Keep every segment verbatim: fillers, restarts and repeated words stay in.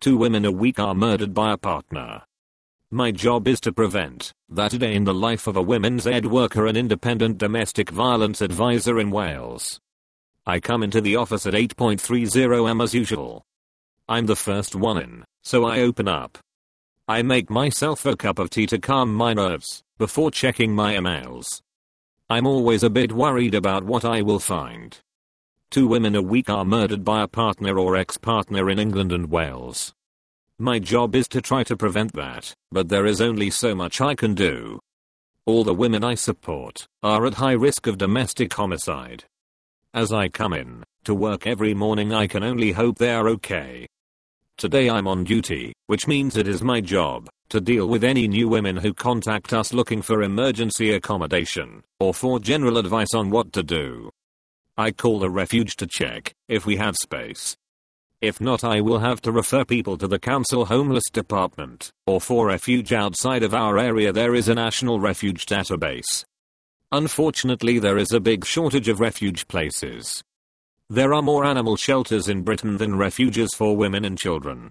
Two women a week are murdered by a partner. My job is to prevent that day in the life of a women's aid worker and independent domestic violence advisor in Wales. I come into the office at eight thirty a m as usual. I'm the first one in, so I open up. I make myself a cup of tea to calm my nerves before checking my emails. I'm always a bit worried about what I will find. Two women a week are murdered by a partner or ex-partner in England and Wales. My job is to try to prevent that, but there is only so much I can do. All the women I support are at high risk of domestic homicide. As I come in to work every morning, I can only hope they are okay. Today I'm on duty, which means it is my job to deal with any new women who contact us looking for emergency accommodation or for general advice on what to do. I call the refuge to check if we have space. If not, I will have to refer people to the council homeless department, or for refuge outside of our area there is a national refuge database. Unfortunately, there is a big shortage of refuge places. There are more animal shelters in Britain than refuges for women and children.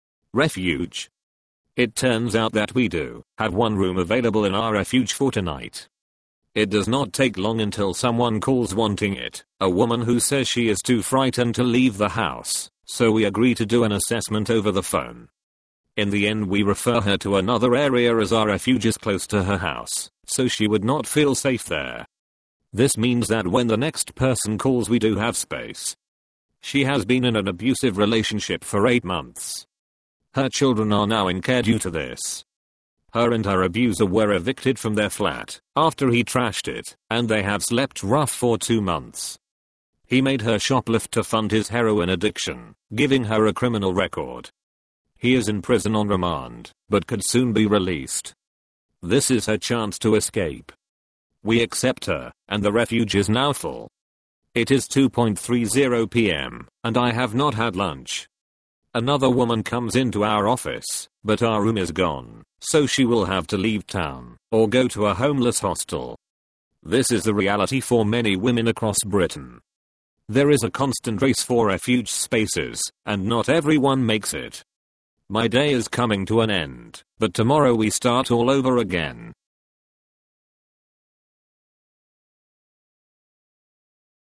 Refuge. It turns out that we do have one room available in our refuge for tonight. It does not take long until someone calls wanting it, a woman who says she is too frightened to leave the house, so we agree to do an assessment over the phone. In the end, we refer her to another area as our refuge is close to her house, so she would not feel safe there. This means that when the next person calls, we do have space. She has been in an abusive relationship for eight months. Her children are now in care due to this. Her and her abuser were evicted from their flat after he trashed it, and they have slept rough for two months. He made her shoplift to fund his heroin addiction, giving her a criminal record. He is in prison on remand, but could soon be released. This is her chance to escape. We accept her, and the refuge is now full. It is two thirty p m, and I have not had lunch. Another woman comes into our office, but our room is gone, so she will have to leave town, or go to a homeless hostel. This is the reality for many women across Britain. There is a constant race for refuge spaces, and not everyone makes it. My day is coming to an end, but tomorrow we start all over again.